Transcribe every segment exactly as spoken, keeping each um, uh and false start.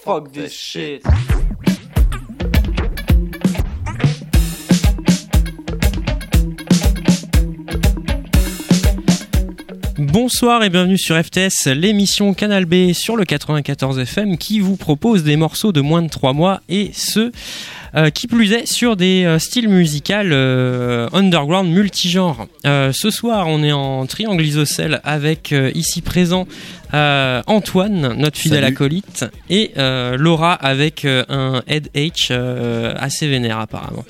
Fuck this shit. Bonsoir et bienvenue sur F T S, l'émission Canal B sur le quatre-vingt-quatorze F M qui vous propose des morceaux de moins de trois mois et ce, euh, qui plus est, sur des euh, styles musicaux euh, underground multigenres. Euh, ce soir, on est en triangle isocèle avec euh, ici présent euh, Antoine, notre fidèle Salut. acolyte, et euh, Laura avec euh, un Head H euh, assez vénère apparemment.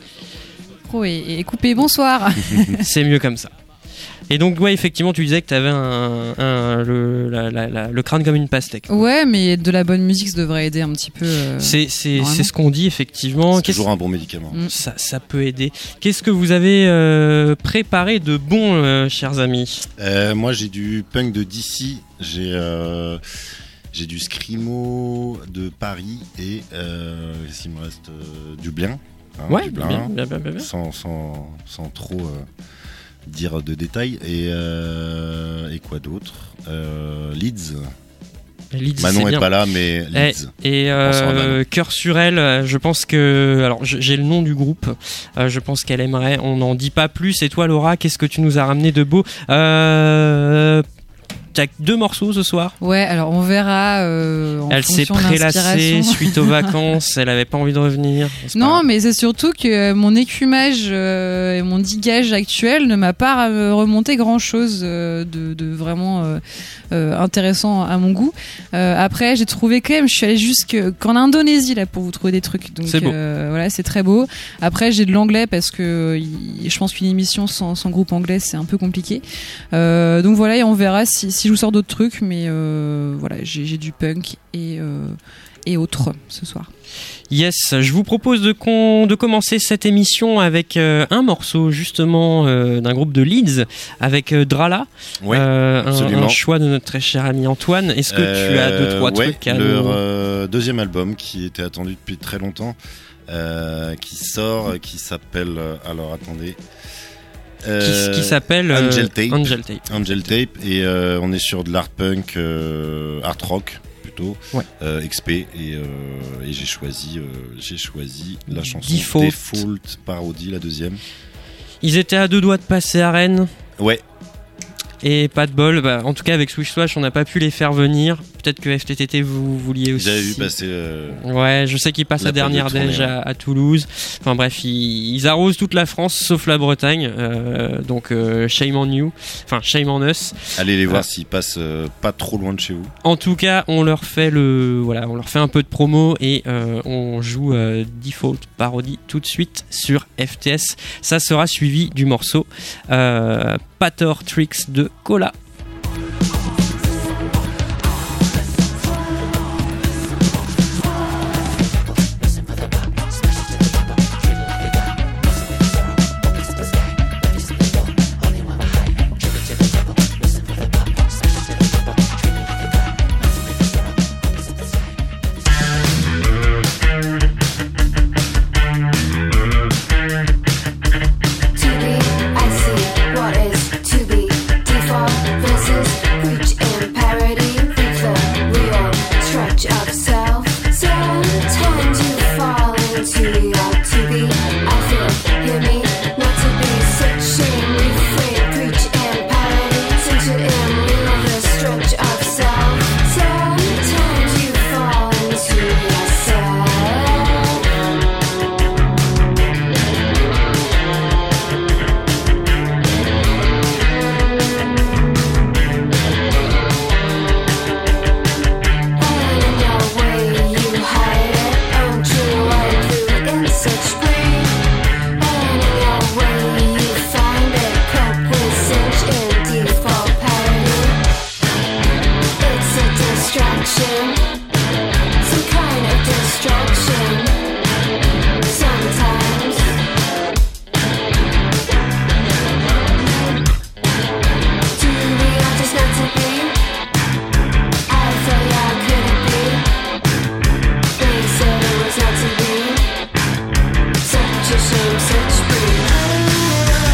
Pro et, et coupé, bonsoir. C'est mieux comme ça. Et donc, ouais, effectivement, tu disais que tu avais un, un, le, la, la, la, le crâne comme une pastèque. Ouais, mais de la bonne musique, ça devrait aider un petit peu. Euh, c'est, c'est, c'est ce qu'on dit, effectivement. C'est Qu'est-ce... toujours un bon médicament. Mm. Ça, ça peut aider. Qu'est-ce que vous avez euh, préparé de bon, euh, chers amis ? Euh, moi, j'ai du punk de D C, j'ai, euh, j'ai du Screamo de Paris et euh, s'il me reste euh, Dublin. Hein, Ouais, Dublin, bien, bien, bien, bien, bien. Sans, sans, sans trop euh, dire de détails. Et, euh, et quoi d'autre euh, Leeds. Leeds, Manon c'est est bien. pas là, mais Et, Leeds. et Pensons à euh, Manon. Cœur sur elle, euh, je pense que... Alors, je- j'ai le nom du groupe. Euh, je pense qu'elle aimerait. On n'en dit pas plus. Et toi, Laura, qu'est-ce que tu nous as ramené de beau ? euh, T'as deux morceaux ce soir. Ouais, alors on verra. Euh, en Elle s'est fonction de prélassée l'inspiration. suite aux vacances. Elle avait pas envie de revenir. C'est pas Non, grave. mais c'est surtout que mon écumage euh, et mon digage actuel ne m'a pas euh, remonté grand chose euh, de, de vraiment euh, euh, intéressant à mon goût. Euh, après, j'ai trouvé quand même, je suis allée jusqu'en Indonésie là pour vous trouver des trucs. Donc C'est beau. euh, voilà, c'est très beau. Après, j'ai de l'anglais parce que euh, y- je pense qu'une émission sans, sans groupe anglais c'est un peu compliqué. Euh, donc voilà, et on verra si, si je vous sors d'autres trucs, mais euh, voilà, j'ai, j'ai du punk et euh, et autres ce soir. Yes, je vous propose de, con- de commencer cette émission avec euh, un morceau justement euh, d'un groupe de Leeds avec euh, Drala, Ouais, euh, un, absolument. un choix de notre très cher ami Antoine. Est-ce que tu as deux trois Euh, ouais, trucs à leur nous... euh, deuxième album qui était attendu depuis très longtemps, euh, qui sort, euh, qui s'appelle. euh, alors attendez. qui, Euh, qui s'appelle euh, Angel Tape. Angel Tape. Angel Tape et euh, on est sur de l'art punk, euh, art rock plutôt, Ouais. euh, X P et, euh, et j'ai choisi, euh, j'ai choisi la chanson Default. Default Parodie, la deuxième. Ils étaient à deux doigts de passer à Rennes Ouais, et pas de bol. Bah, en tout cas avec Swish Swash on n'a pas pu les faire venir. Peut-être que F T T T vous vouliez aussi. j'avais vu passer. Euh, Ouais, je sais qu'ils passent la, La période dernière de tournée, neige ouais. à, à Toulouse. Enfin bref, ils, ils arrosent toute la France sauf la Bretagne. Euh, donc euh, shame on you. Enfin shame on us. allez les voir Ah. s'ils passent euh, pas trop loin de chez vous. En tout cas, on leur fait le voilà, on leur fait un peu de promo et euh, on joue euh, Default Parodie tout de suite sur F T S. Ça sera suivi du morceau euh, Pator Tricks de Cola. To be, I see what is to be. Default versus preach and parody. Preach the real stretch of self. Sometimes you fall into your to be. I feel, hear me, not to be such a refrain. Preach and parody. Center in real the stretch of self. Sometimes you fall into yourself. And in your way you hide it, aren't you like you in such pain? And in your way you find it, cope with cinch in default parody. It's a distraction, some kind of distraction. Sometimes. To be or just not to be. I thought yeah, could it be? They said it was not to be. Such a shame, such breed.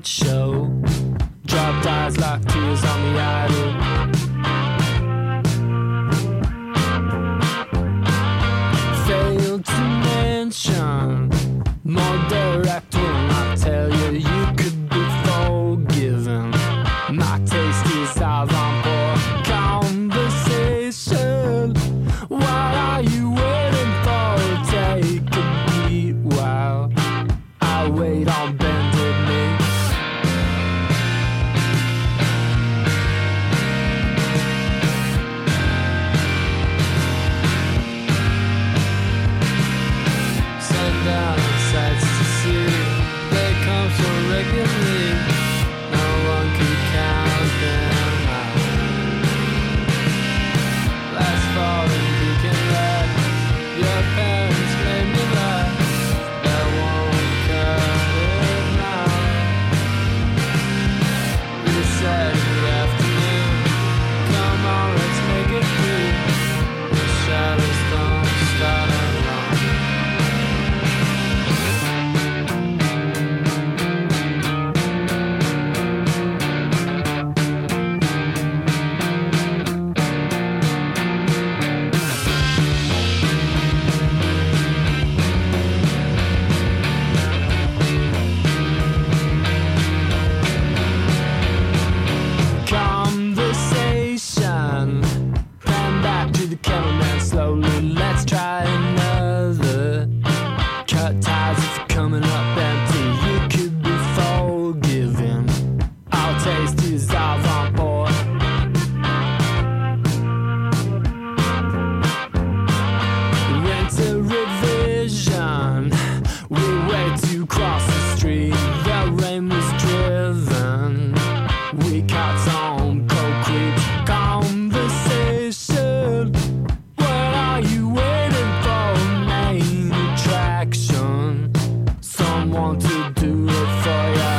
night show. Dropped eyes like tears on the idol. Failed to mention more direct when I tell you you could be forgiven. My taste is avant-pour conversation. What are you waiting for? Take a beat while I wait on bended knee. Sundown sights to see, they come so regularly. No one could count them out. Last fall in Beacon Light, your parents made me laugh. That won't cut it now. We said in the afternoon, come on, let's make it through. The shadows don't start alone. Conversation. Pan back to the cameraman slowly. Let's try another. Cut ties if you're coming up empty. You could be forgiven. Our taste is avant-pour. Rent a revision. We wait to cross the street. The rain was driven. We caught on concrete conversation. What are you waiting for? Main attraction. Someone to do it for ya.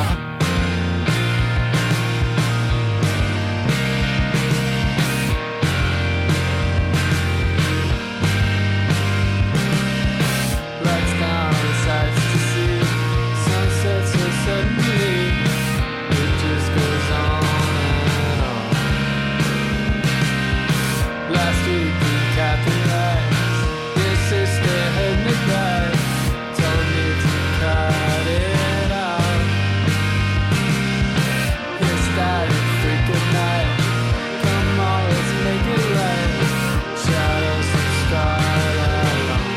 Let's count the sights to see. Sunsets so suddenly. It just goes on and on. Last week we capped the lights. Your sister heard me cry. Told me to cut it out. It started freaking night. Come on, let's make it right. Shadows don't start alone.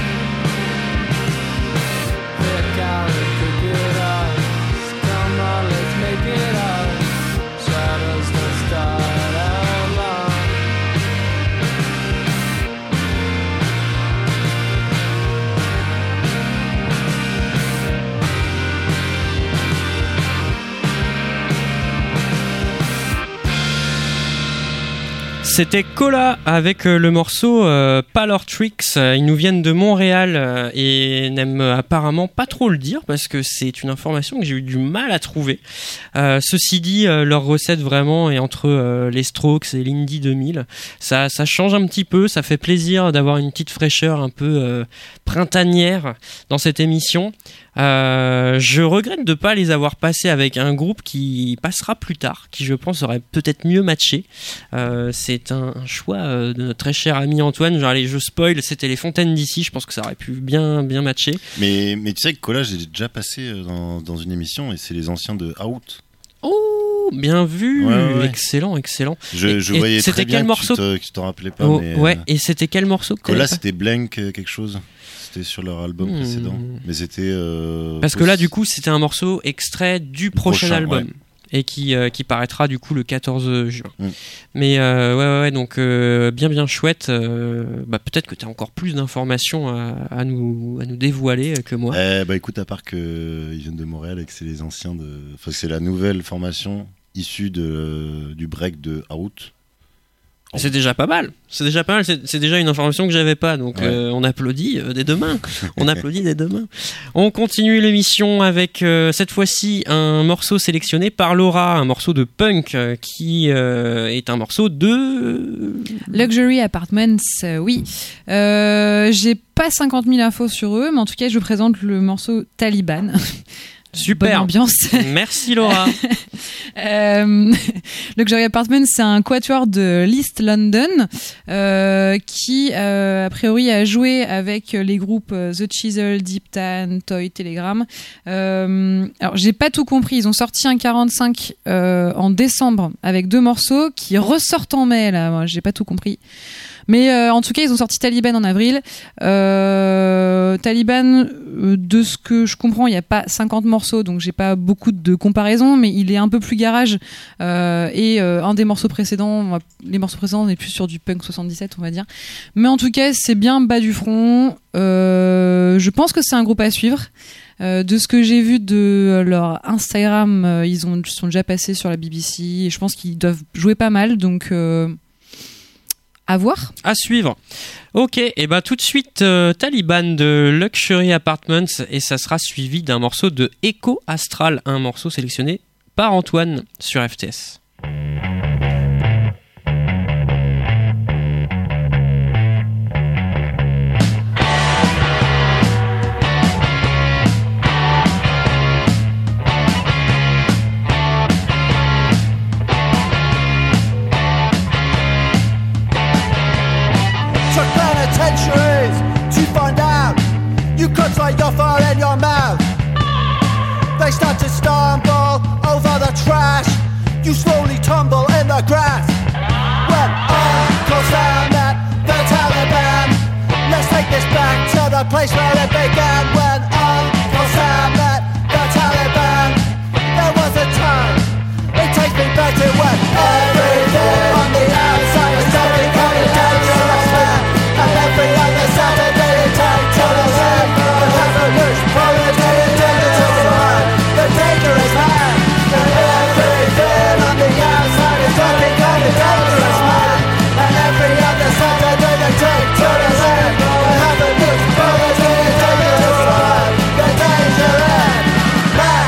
Pick out and pick it up. Come on, let's make it up. Shadows don't start alone. C'était Cola avec euh, le morceau euh, Parlor Tricks. Euh, Ils nous viennent de Montréal euh, et n'aiment euh, apparemment pas trop le dire parce que c'est une information que j'ai eu du mal à trouver. Euh, ceci dit, euh, leur recette vraiment est entre euh, les Strokes et l'Indie deux mille. Ça, ça change un petit peu, ça fait plaisir d'avoir une petite fraîcheur un peu euh, printanière dans cette émission. Euh, je regrette de pas les avoir passés avec un groupe qui passera plus tard, qui je pense aurait peut-être mieux matché. Euh, c'est un, un choix euh, de notre très cher ami Antoine. Genre, allez, je spoil, c'était les Fontaines d'ici. Je pense que ça aurait pu bien, bien matcher. Mais, mais tu sais que Cola, j'ai déjà passé dans, dans une émission et c'est les anciens de Out. Oh, bien vu, Ouais, ouais. excellent, excellent. Je, je Et- et voyais c'était très bien quel que morceau tu te, que tu t'en rappelais pas. Oh, mais, ouais, euh, et c'était quel morceau que Cola, t'avais pas c'était Blank euh, quelque chose. C'était sur leur album Hmm. précédent. Mais c'était. euh, Parce que là, du coup, c'était un morceau extrait du prochain, prochain, album. ouais. Et qui, euh, qui paraîtra du coup le quatorze juin. Mm. Mais euh, ouais, ouais, ouais, donc euh, bien, bien chouette. Euh, bah, peut-être que tu as encore plus d'informations à, à, nous, à nous dévoiler que moi. Eh, bah écoute, à part qu'ils viennent de Montréal et que c'est les anciens de. Enfin, c'est la nouvelle formation issue de, du break de Out. C'est déjà pas mal. C'est déjà pas mal. C'est, c'est déjà une information que j'avais pas. Donc Ouais. euh, on applaudit euh, dès demain. On applaudit dès demain. On continue l'émission avec euh, cette fois-ci un morceau sélectionné par Laura, un morceau de punk euh, qui euh, est un morceau de Luxury Apartments, euh, oui. Euh, j'ai pas cinquante mille infos sur eux, mais en tout cas, je vous présente le morceau Taliban. Super. bonne ambiance. Merci Laura. Euh, Luxury Apartment, c'est un quatuor de l'East London euh, qui, euh, a priori, a joué avec les groupes The Chisel, Deep Tan, Toy, Telegram. Euh, alors, j'ai pas tout compris. Ils ont sorti un quarante-cinq euh, en décembre avec deux morceaux qui ressortent en mai. Là, moi, j'ai pas tout compris. Mais euh, en tout cas, ils ont sorti Taliban en avril. Euh, Taliban, euh, de ce que je comprends, il n'y a pas cinquante morceaux, donc j'ai pas beaucoup de comparaisons, mais il est un peu plus garage. Euh, et euh, un des morceaux précédents, les morceaux précédents, on est plus sur du punk soixante-dix-sept, on va dire. Mais en tout cas, c'est bien bas du front. Euh, je pense que c'est un groupe à suivre. Euh, de ce que j'ai vu de leur Instagram, euh, ils ont, sont déjà passés sur la B B C et je pense qu'ils doivent jouer pas mal, donc... Euh, à voir. À suivre. Ok, et bah tout de suite euh, Taliban de Luxury Apartments et ça sera suivi d'un morceau de Echo Astral, un morceau sélectionné par Antoine sur F T S. Penitentiaries to find out you could try your fire in your mouth. They start to stumble over the trash. You slowly tumble in the grass. When Uncle Sam met the Taliban, let's take this back to the place where it began. When Uncle Sam met the Taliban, there was a time. It takes me back to when everything on the outside was starting coming dangerous man. And every other Saturday they take to the land and have a loose holiday and dangerous man, the dangerous man. And everything on the outside is looking kind of dangerous man. And every other Saturday they take to the land and have a loose holiday and dangerous man, the dangerous man.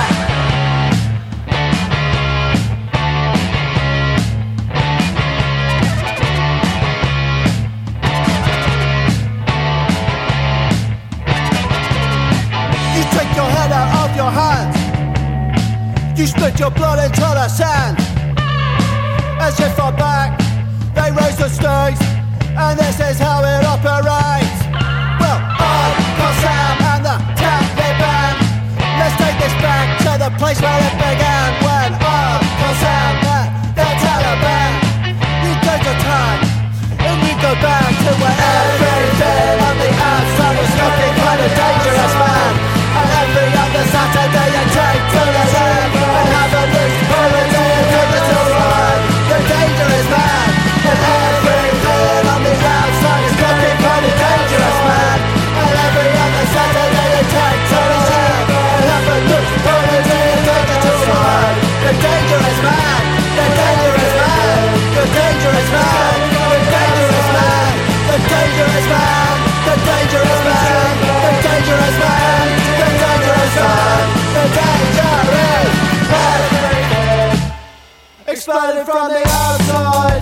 Take your head out of your hands. You spit your blood into the sand. As if for back, they raise the stakes, and this is how it operates. Well, Uncle Sam and the Taliban, let's take this back to the place where it began. When Uncle Sam met the Taliban, you take your time, and you go back to where everything on the outside was looking kind of dangerous, man. And every other Saturday you take to the land and have a loose holiday and take it to ride. The dangerous man. And everything on the outside is looking kind of dangerous, man. And every other Saturday you take to the land and have a loose holiday and take it to ride. The dangerous man. The dangerous man. The dangerous man. The dangerous man. The dangerous man. The dangerous man. The dangerous man. The dangerous man. The dangerous man. Exploded from the outside.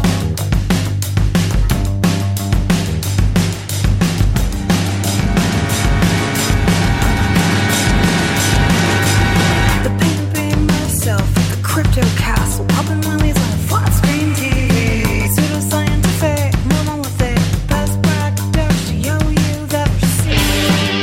The pain being myself at the crypto castle, popping willies on a flat screen T V. Pseudoscientific, monolithic, best practice to yo you've ever seen.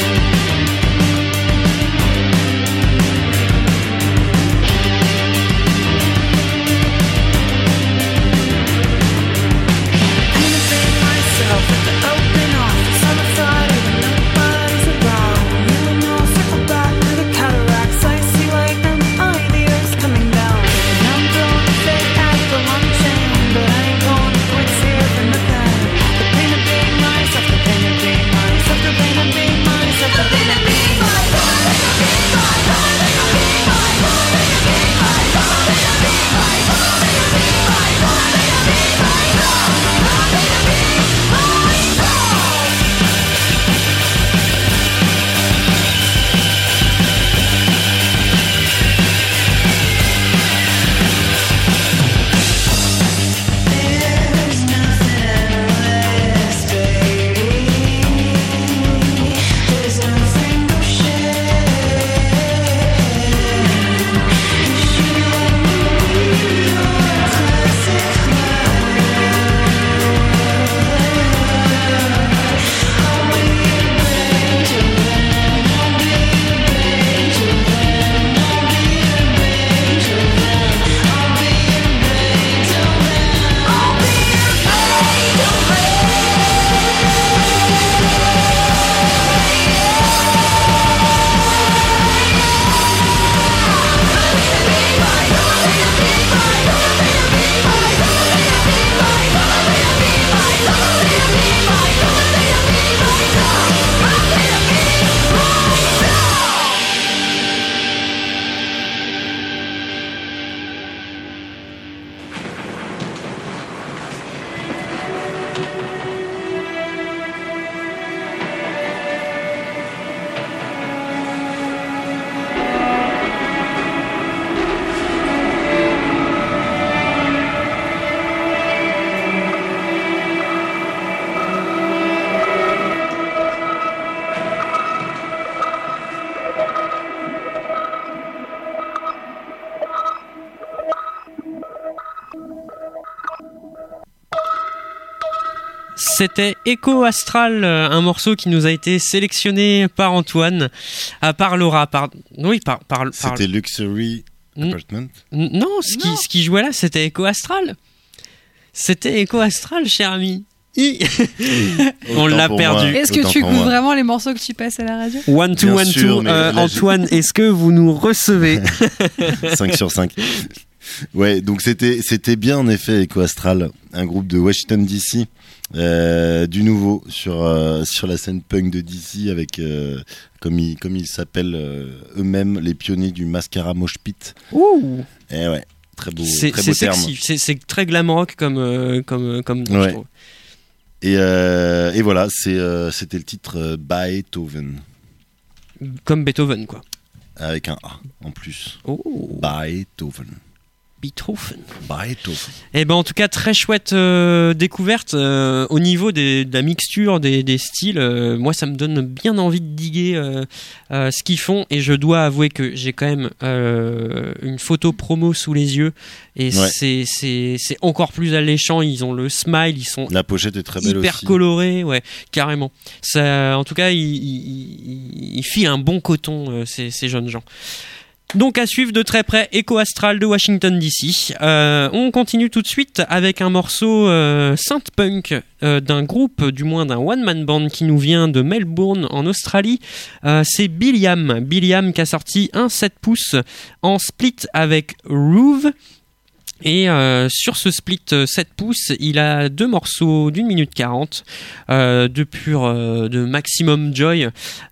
C'était Echo Astral, euh, un morceau qui nous a été sélectionné par Antoine, euh, par Laura, par oui, par par. par... C'était Luxury Mm. Apartment. N- Non, ce qui Non. ce qui jouait là, c'était Echo Astral. C'était Echo Astral, cher ami. Hi. On Autant l'a pour perdu. moi, Est-ce que autant tu pour écoutes moi. vraiment les morceaux que tu passes à la radio? One two Bien one sûr, two. mais Euh, là, j'ai- Antoine, est-ce que vous nous recevez? cinq sur cinq. Ouais, donc c'était c'était bien en effet Echo Astral, un groupe de Washington D C, euh, du nouveau sur euh, sur la scène punk de D C avec euh, comme ils comme ils s'appellent euh, eux-mêmes les pionniers du mascara mosh pit. Ouh. Et ouais, très beau C'est très c'est beau terme. sexy, c'est c'est très glam rock comme euh, comme comme nom, je Ouais. trouve. Et euh, et voilà, c'est euh, c'était le titre euh, Beethoven Comme Beethoven quoi. avec un A en plus. Oh, Beethoven. Beethoven. Beethoven. Eh ben en tout cas très chouette euh, découverte euh, au niveau des, de la mixture des, des styles. Euh, moi ça me donne bien envie de diguer euh, euh, ce qu'ils font et je dois avouer que j'ai quand même euh, une photo promo sous les yeux et Ouais. c'est c'est c'est encore plus alléchant. Ils ont le smile, ils sont La pochette est très belle hyper aussi. colorés, ouais carrément. Ça, en tout cas ils il, il filent un bon coton euh, ces, ces jeunes gens. Donc à suivre de très près, Echo Astral de Washington D C. Euh, on continue tout de suite avec un morceau euh, synth-punk euh, d'un groupe, du moins d'un one-man band qui nous vient de Melbourne en Australie. Euh, c'est Billiam. Billiam qui a sorti un sept pouces en split avec Roove. Et euh, sur ce split euh, sept pouces, il a deux morceaux d'une minute quarante euh, de pur euh, de Maximum Joy.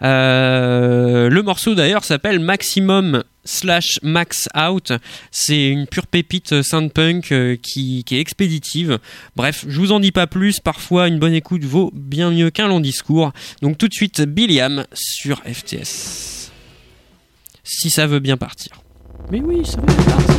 Euh, le morceau d'ailleurs s'appelle Maximum slash Max Out. C'est une pure pépite synth-punk euh, qui, qui est expéditive. Bref, je vous en dis pas plus. Parfois, une bonne écoute vaut bien mieux qu'un long discours. Donc tout de suite, Billiam sur F T S. Si ça veut bien partir. Mais oui, ça veut bien partir.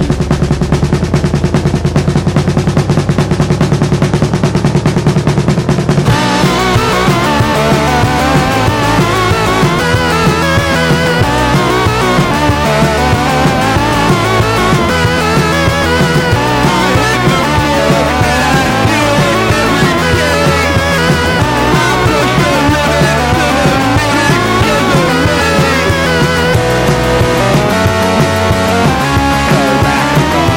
Go back.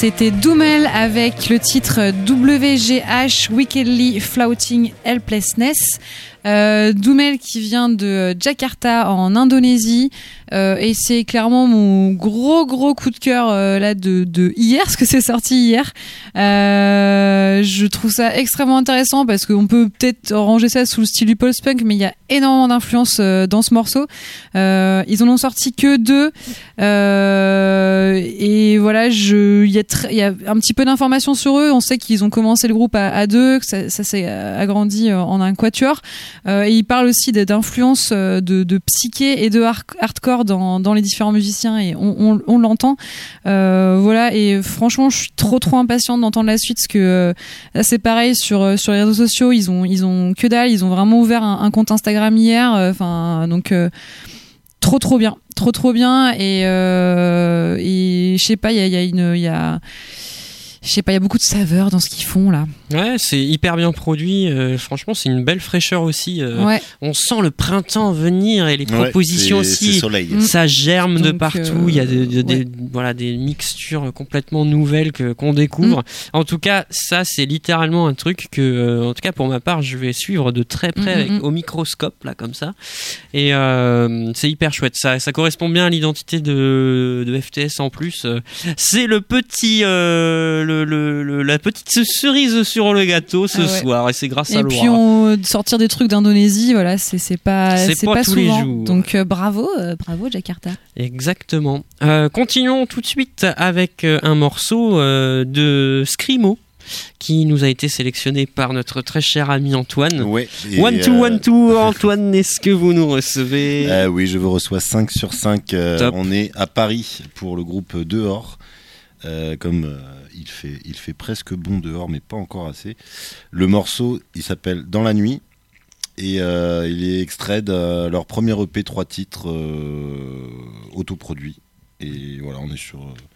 C'était Doomel avec le titre W G H Wickedly Flouting Helplessness. Euh, Doomel qui vient de Jakarta en Indonésie euh, et c'est clairement mon gros gros coup de cœur euh, là de, de hier, parce que c'est sorti hier. Euh, je trouve ça extrêmement intéressant parce qu'on peut peut-être ranger ça sous le style du post-punk, mais il y a énormément d'influence euh, dans ce morceau. Euh, ils en ont sorti que deux euh, et voilà, je il y a tr- il y a un petit peu d'informations sur eux. On sait qu'ils ont commencé le groupe à, à deux, que ça, ça s'est agrandi en un quatuor. Euh, et il parle aussi d'influence de, de psyché et de hard- hardcore dans, dans les différents musiciens, et on, on, on l'entend. Euh, voilà, et franchement, je suis trop trop impatiente d'entendre la suite, parce que euh, là c'est pareil sur sur les réseaux sociaux, ils ont ils ont que dalle, ils ont vraiment ouvert un, un compte Instagram hier. Enfin, euh, donc euh, trop trop bien, trop trop bien, et euh, et je sais pas, il y a il y a une il y a je sais pas, il y a beaucoup de saveurs dans ce qu'ils font là. Ouais, c'est hyper bien produit. Euh, franchement, c'est une belle fraîcheur aussi. Euh, Ouais. On sent le printemps venir et les propositions Ouais, c'est- aussi. c'est soleil. Mm. Ça germe de Donc, partout. euh, Il y a de- de- des, ouais. voilà, des mixtures complètement nouvelles que, qu'on découvre. Mm. En tout cas, ça, c'est littéralement un truc que, euh, en tout cas pour ma part, je vais suivre de très près Mm, avec, mm, mm. au microscope, là, comme ça. Et euh, c'est hyper chouette. Ça, ça correspond bien à l'identité de, de F T S en plus. Euh, C'est le petit, euh, le, le, le- la petite cerise sur le gâteau ce Ah ouais. soir. Et c'est grâce à Et Laura. puis on sortir des trucs d'Indonésie, voilà, c'est c'est pas C'est c'est pas pas, tous les souvent. jours. Donc euh, bravo, euh, bravo Jakarta. Exactement. Euh, continuons tout de suite avec euh, un morceau euh, de Screamo qui nous a été sélectionné par notre très cher ami Antoine. Ouais. et, One two euh, one two, Antoine, est-ce que vous nous recevez? Euh, oui, je vous reçois cinq sur cinq. Euh, Top. on est à Paris pour le groupe Dehors. Euh, comme euh, il, fait, il fait presque bon dehors, mais pas encore assez. Le morceau, il s'appelle Dans la nuit. Et euh, il est extrait de leur premier E P, trois titres euh, autoproduits. Et voilà, on est sur,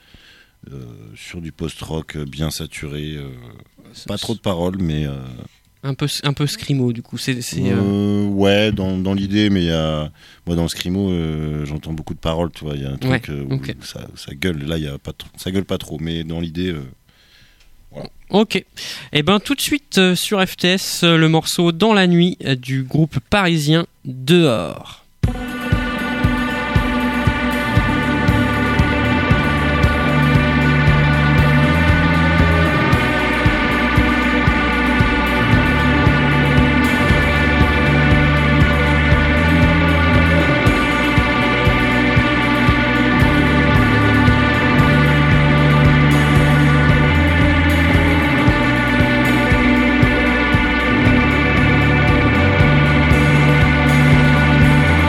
euh, sur du post-rock bien saturé. Euh, pas trop de paroles, mais... Euh, Un peu, un peu Screamo, du coup. C'est, c'est, euh, Euh, ouais, dans, dans l'idée, mais il y a, moi dans le Screamo, euh, j'entends beaucoup de paroles, tu vois, il y a un truc Ouais, euh, où ok. ça, ça gueule, là, il y a pas trop, ça gueule pas trop, mais dans l'idée, euh, Ok. Et ben tout de suite euh, sur F T S, euh, le morceau Dans la nuit euh, du groupe parisien Dehors. Dans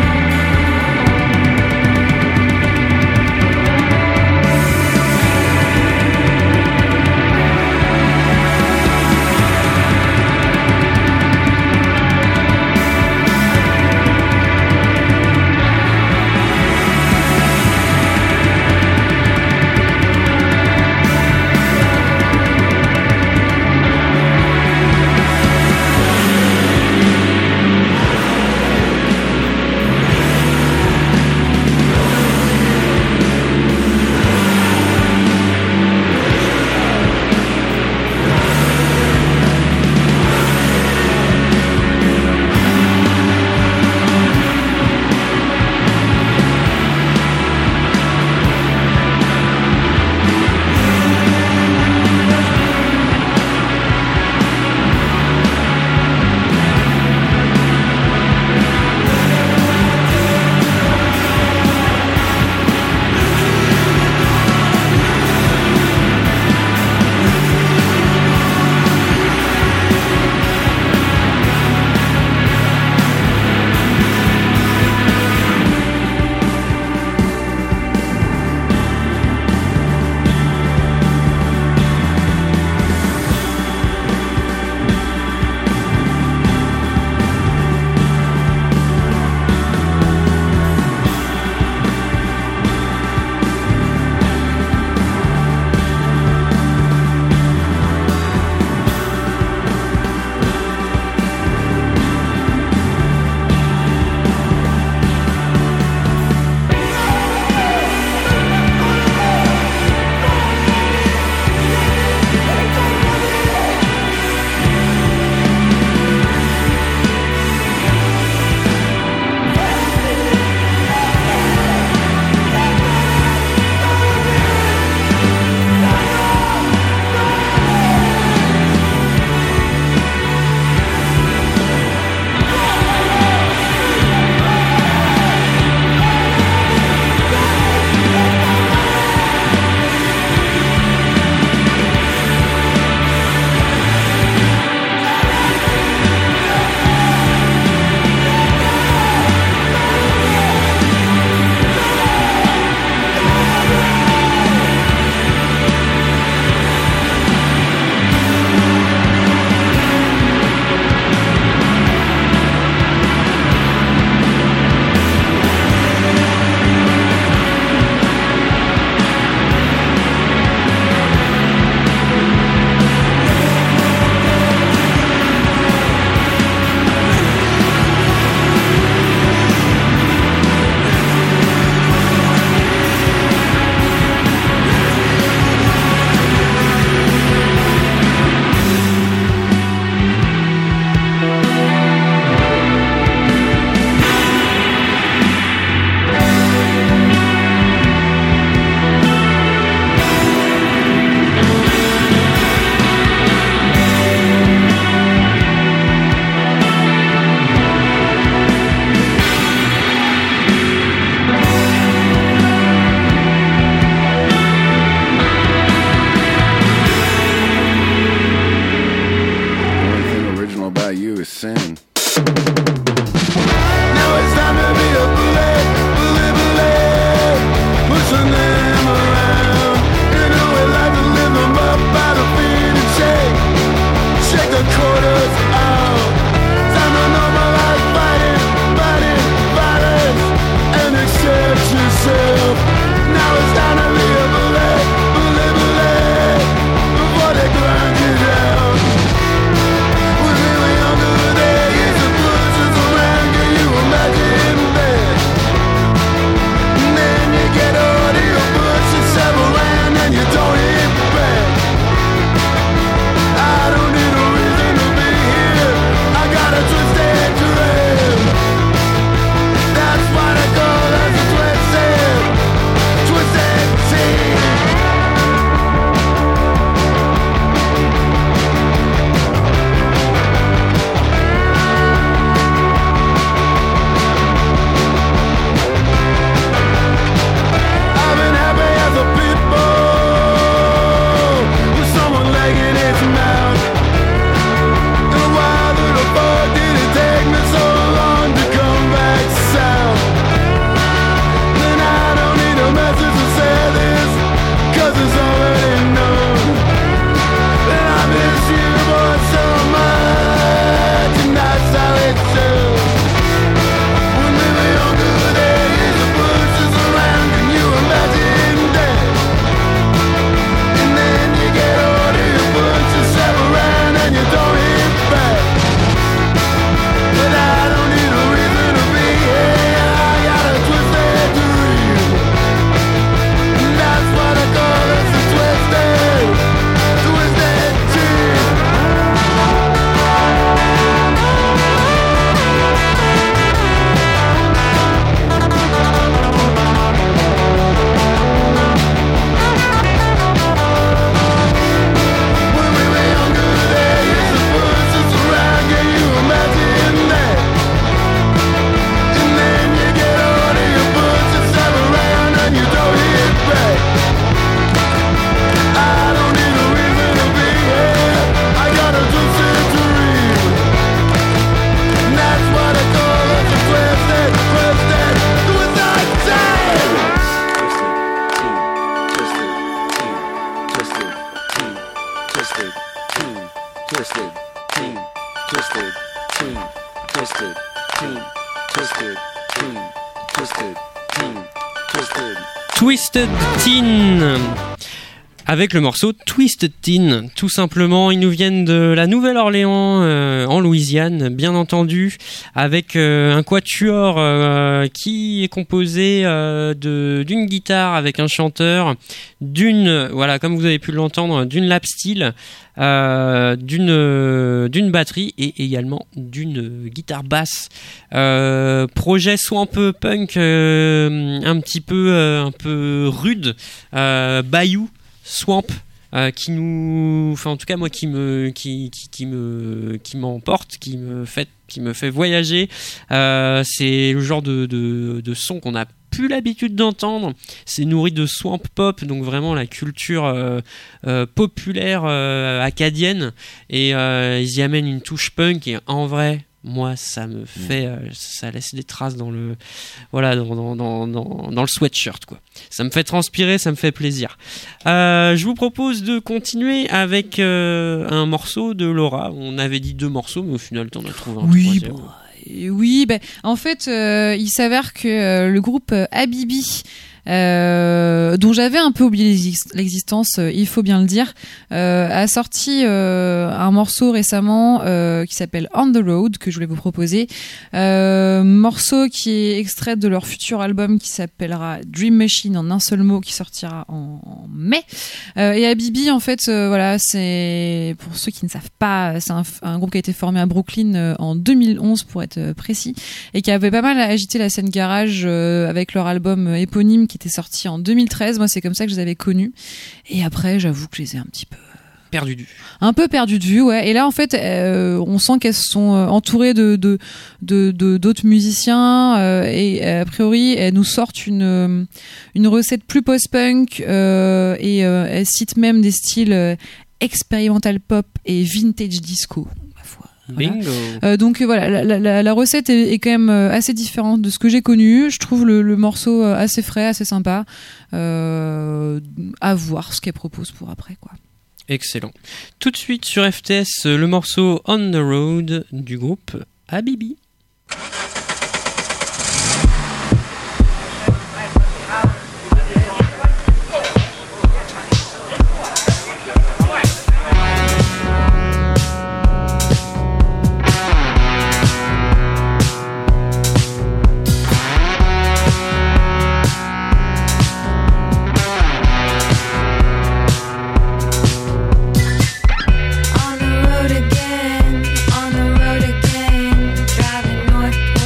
Twisted Teen avec le morceau Twisted Teen, tout simplement. Ils nous viennent de la Nouvelle-Orléans, euh, en Louisiane, bien entendu, avec euh, un quatuor euh, qui est composé euh, de d'une guitare avec un chanteur, d'une, voilà, comme vous avez pu l'entendre, d'une lap steel, euh, d'une euh, d'une batterie et également d'une guitare basse. Euh, projet swamp punk, euh, un petit peu euh, un peu rude, euh, bayou. Swamp, euh, qui nous, enfin en tout cas moi qui me, qui, qui, qui me, qui m'emporte, qui me fait, qui me fait voyager. Euh, c'est le genre de, de, de son qu'on n'a plus l'habitude d'entendre. C'est nourri de swamp pop, donc vraiment la culture euh, euh, populaire euh, acadienne, et euh, ils y amènent une touche punk, et en vrai, moi, ça me fait, euh, ça laisse des traces dans le, voilà, dans, dans, dans, dans, dans le sweatshirt, quoi. Ça me fait transpirer, ça me fait plaisir. Euh, je vous propose de continuer avec euh, un morceau de Laura. On avait dit deux morceaux, mais au final, t'en as trouvé un Oui, troisième. bon, euh, oui. Ben, en fait, euh, il s'avère que euh, le groupe euh, Habibi, Euh, dont j'avais un peu oublié l'exist- l'existence, euh, il faut bien le dire, euh, a sorti euh, un morceau récemment euh, qui s'appelle On the Road, que je voulais vous proposer. Euh, morceau qui est extrait de leur futur album qui s'appellera Dream Machine en un seul mot, qui sortira en, en mai. Euh, et Habibi, en fait, euh, voilà, c'est, pour ceux qui ne savent pas, c'est un, un groupe qui a été formé à Brooklyn euh, en deux mille onze pour être précis, et qui avait pas mal agité la scène garage euh, avec leur album éponyme qui était sorti en deux mille treize. Moi, c'est comme ça que je les avais connus. Et après, j'avoue que je les ai un petit peu perdu de vue. Un peu perdu de vue, ouais. Et là, en fait, euh, on sent qu'elles sont entourées de de de, de d'autres musiciens euh, et a priori, elles nous sortent une une recette plus post-punk euh, et euh, elles citent même des styles euh, expérimental pop et vintage disco. Voilà. Bingo. Euh, donc voilà, la, la, la recette est, est quand même assez différente de ce que j'ai connu. Je trouve le, le morceau assez frais, assez sympa. Euh, à voir ce qu'elle propose pour après, quoi. Excellent. Tout de suite sur F T S, le morceau On the Road du groupe Habibi. On the road again, on the road again, driving north.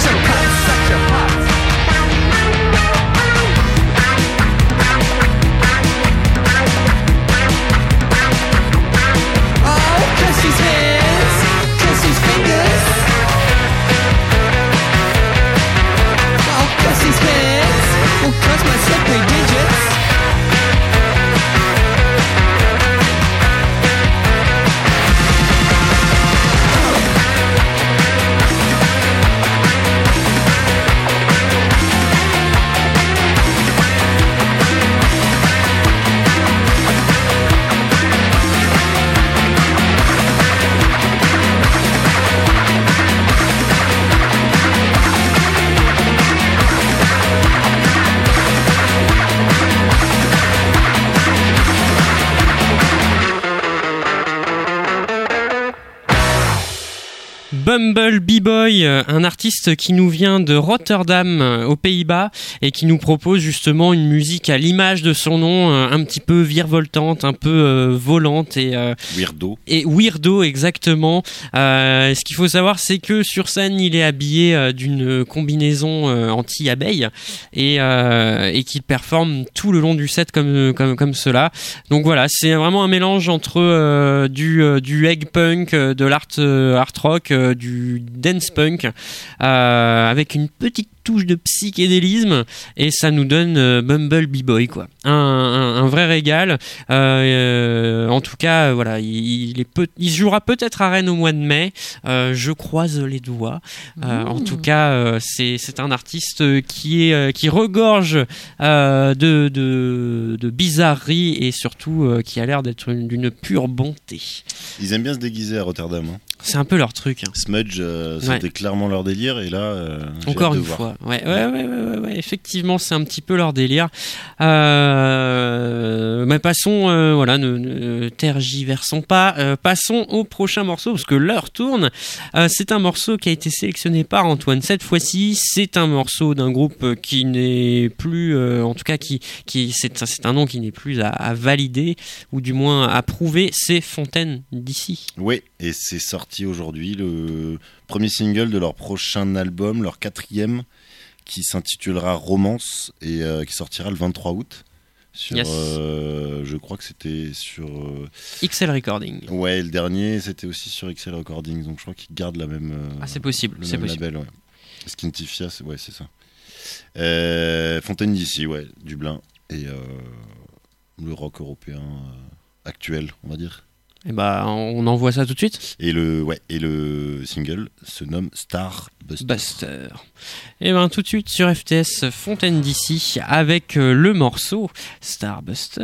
such a putt, such a putt. Oh, kiss his hands, kiss his fingers. Oh, kiss his hands, oh, kiss my slippery digits. Bumble B-Boy, un artiste qui nous vient de Rotterdam aux Pays-Bas et qui nous propose justement une musique à l'image de son nom, un petit peu virevoltante, un peu euh, volante et euh, weirdo. Et weirdo exactement. Euh, ce qu'il faut savoir, c'est que sur scène, il est habillé euh, d'une combinaison euh, anti-abeille et, euh, et qu'il performe tout le long du set comme comme comme cela. Donc voilà, c'est vraiment un mélange entre euh, du euh, du egg punk, euh, de l'art euh, art rock, euh, du dance punk euh, avec une petite touche de psychédélisme et ça nous donne euh, Bumble B-Boy quoi. Un, un, un vrai régal. Euh, euh, en tout cas, euh, voilà, il, il est peu, il jouera peut-être à Rennes au mois de mai. Euh, je croise les doigts. Euh, en tout cas, euh, c'est c'est un artiste qui est euh, qui regorge euh, de, de de bizarreries et surtout euh, qui a l'air d'être une, d'une pure bonté. Ils aiment bien se déguiser à Rotterdam. Hein. C'est un peu leur truc. Hein. Smudge, euh, c'était ouais. clairement leur délire et là, euh, j'ai encore hâte de une voir. fois. Ouais, ouais, ouais, ouais, ouais, ouais, effectivement, c'est un petit peu leur délire. Euh, mais passons, euh, voilà, ne, ne tergiversons pas. Euh, passons au prochain morceau parce que l'heure tourne. Euh, c'est un morceau qui a été sélectionné par Antoine cette fois-ci. C'est un morceau d'un groupe qui n'est plus, euh, en tout cas, qui, qui, c'est, c'est un nom qui n'est plus à, à valider ou du moins à prouver. C'est Fontaine D C. Oui, et c'est sorti aujourd'hui le premier single de leur prochain album, leur quatrième, qui s'intitulera Romance et euh, qui sortira le vingt-trois août. Sur, yes. euh, je crois que c'était sur euh... X L Recording. Ouais, le dernier c'était aussi sur X L Recording, donc je crois qu'ils gardent la même. Euh, ah, c'est possible, le c'est même possible. label, ouais. Skintifia, c'est, ouais, c'est ça. Euh, Fontaine D C, ouais, Dublin et euh, le rock européen euh, actuel, on va dire. Et bah, on envoie ça tout de suite. Et le, ouais, et le single se nomme Starbuster. Buster. Et ben tout de suite sur F T S Fontaine D C avec euh, le morceau Starbuster.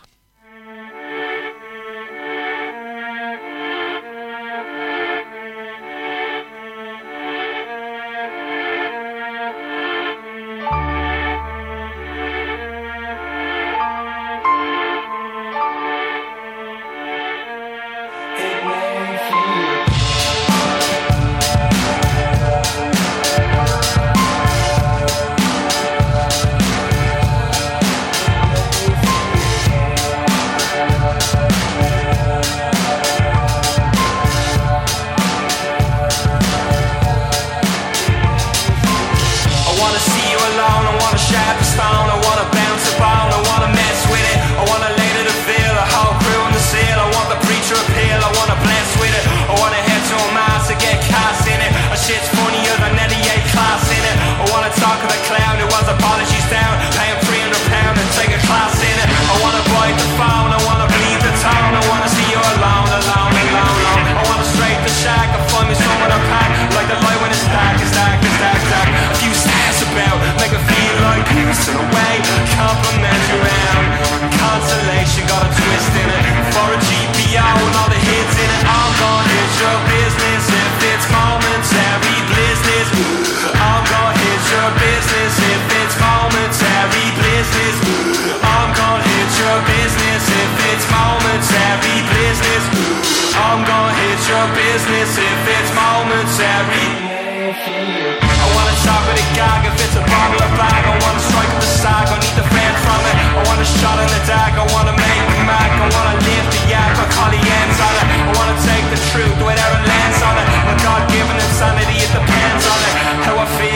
business if it's momentary. I wanna talk with a gag if it's a bottle or bag. I wanna strike with the sag, I need the fan from it. I want a shot in the dag, I wanna make me mad. I wanna lift the yak, I call the ends on it. I wanna take the truth, whatever lands on it. My God-given insanity, it depends on it. How I feel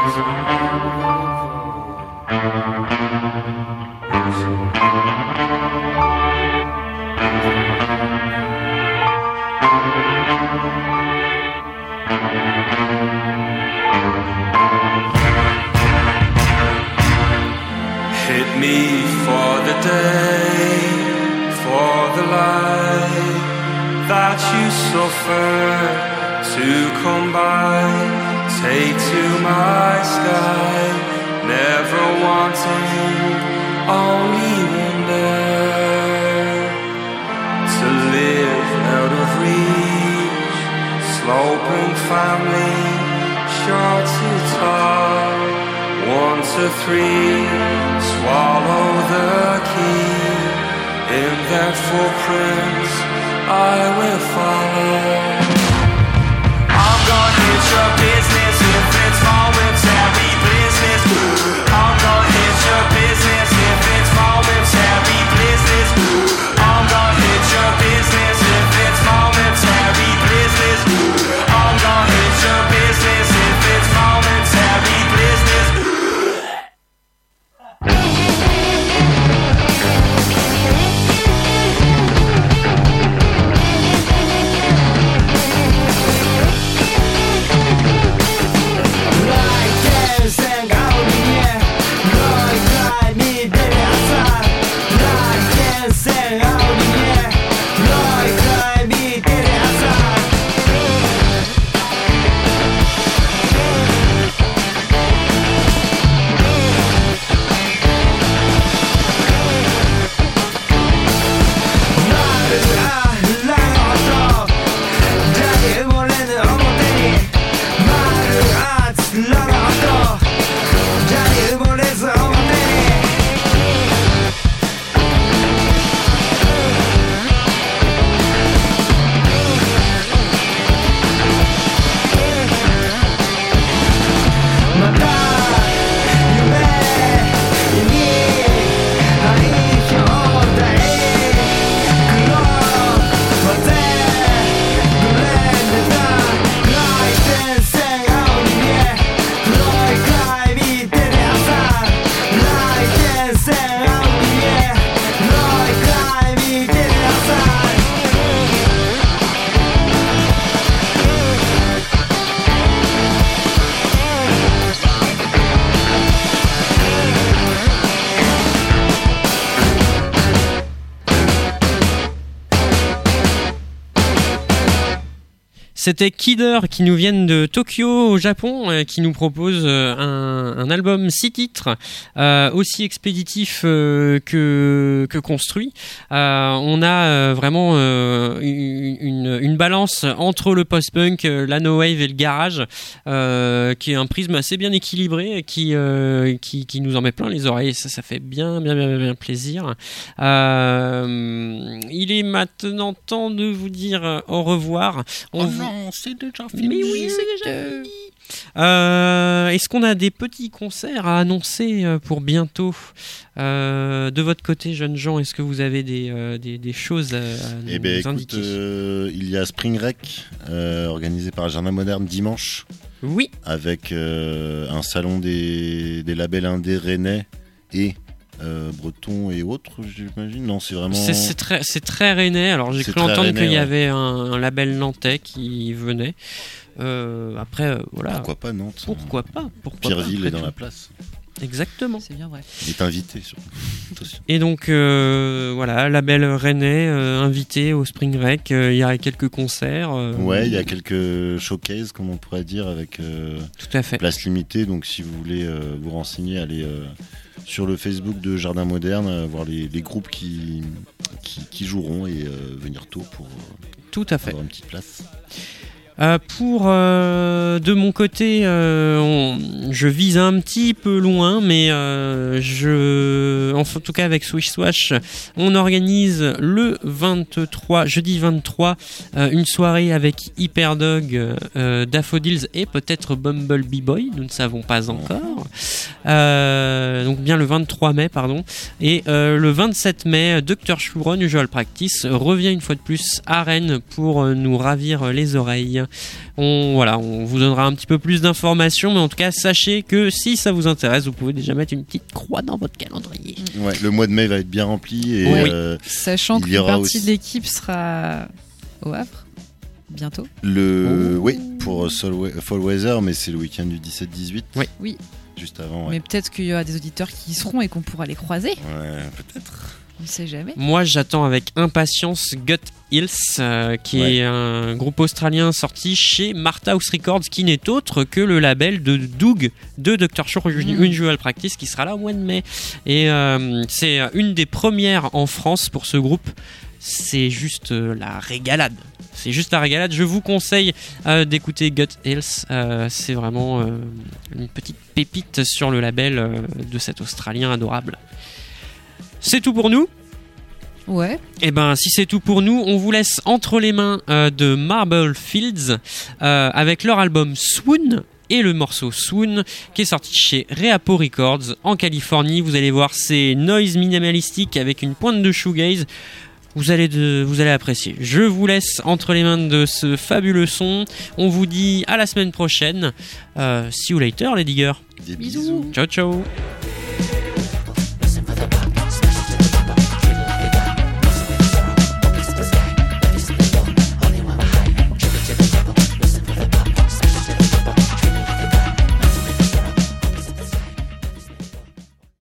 Hit me for the day, for the light that you suffered to come by. Take to my sky, never wanting, only wonder to live out of reach. Sloping family, short to tall. One to three, swallow the key. In their footprints, I will follow. I'm gonna hit your business if it's momentary business. I'm gonna hit your business if it's momentary business. I'm gonna hit your business if it's momentary business. I'm gonna hit your business if it's momentary business. C'était Kidder qui nous viennent de Tokyo au Japon, euh, qui nous propose euh, un, un album six titres, euh, aussi expéditif euh, que, que construit. Euh, on a euh, vraiment euh, une, une, une balance entre le post-punk, euh, la no-wave et le garage, euh, qui est un prisme assez bien équilibré, qui, euh, qui, qui nous en met plein les oreilles. Ça, ça fait bien, bien, bien, bien plaisir. Euh, il est maintenant temps de vous dire au revoir. On Oh vous... non, c'est déjà fini. Mais oui, c'est déjà fini. Euh, est-ce qu'on a des petits concerts à annoncer euh, pour bientôt euh, de votre côté, jeunes gens? Est-ce que vous avez des, euh, des, des choses à, à nous Eh ben, écoute, indiquer? euh, il y a Spring Rec euh, organisé par Jardin Moderne dimanche, Oui, avec euh, un salon des, des labels indés rennais et euh, bretons et autres, j'imagine. Non, c'est vraiment. c'est, c'est très, c'est très rennais. Alors j'ai C'est cru très entendre rennais, qu'il y ouais. avait un, un label nantais qui venait. Euh, après, euh, voilà. Pourquoi pas Nantes? Pourquoi pas Pourquoi Pierreville pas, est dans après la tout. place. Exactement. C'est bien vrai. Il est invité. Sur... Attention. Et donc euh, voilà, label rennais euh, invité au Spring Rec. Euh, Il y a quelques concerts. euh, Ouais, il y a quelques showcases, comme on pourrait dire, avec euh, Tout à fait. place limitée. Donc, si vous voulez euh, vous renseigner, allez euh, sur le Facebook de Jardin Moderne, euh, voir les, les groupes qui, qui, qui joueront et euh, venir tôt pour euh, Tout à fait. avoir une petite place. Euh, pour euh, de mon côté, euh, on- je vise un petit peu loin, mais euh, je, en tout cas avec Swish Swash, on organise le vingt-trois, jeudi vingt-trois, euh, une soirée avec Hyperdog, euh, Daffodils et peut-être Bumblebee Boy, nous ne savons pas encore. Euh, donc bien le vingt-trois mai, pardon. Et euh, le vingt-sept mai, docteur Shuron, Usual Practice, revient une fois de plus à Rennes pour euh, nous ravir les oreilles. On, voilà, on vous donnera un petit peu plus d'informations, mais en tout cas, sachez que si ça vous intéresse, vous pouvez déjà mettre une petite croix dans votre calendrier. Ouais, le mois de mai va être bien rempli et Oui. euh, Sachant il y qu'une aura partie aussi- de l'équipe sera au Havre bientôt. le Oh. oui pour Sol- Fall Weather, mais c'est le week-end du dix-sept dix-huit. Oui. Oui. Juste avant. Ouais, Mais peut-être qu'il y aura des auditeurs qui y seront et qu'on pourra les croiser. ouais peut-être. On ne sait jamais. Moi, j'attends avec impatience Gut Hills, euh, qui Ouais. est un groupe australien sorti chez Martha House Records, qui n'est autre que le label de Doug de docteur Shure Mm. Unusual Practice, qui sera là au mois de mai. Et euh, c'est une des premières en France pour ce groupe. C'est juste euh, la régalade. C'est juste la régalade. Je vous conseille euh, d'écouter Gut Hills. Euh, c'est vraiment euh, une petite pépite sur le label euh, de cet Australien adorable. C'est tout pour nous. Ouais. Et ben, si c'est tout pour nous, on vous laisse entre les mains euh, de Marble Fields euh, avec leur album Swoon et le morceau Swoon qui est sorti chez Reapo Records en Californie. Vous allez voir, c'est noise minimalistique avec une pointe de shoegaze. Vous allez, de, vous allez apprécier. Je vous laisse entre les mains de ce fabuleux son. On vous dit à la semaine prochaine. Euh, see you later, les diggers. Des Bisous. bisous. Ciao, ciao.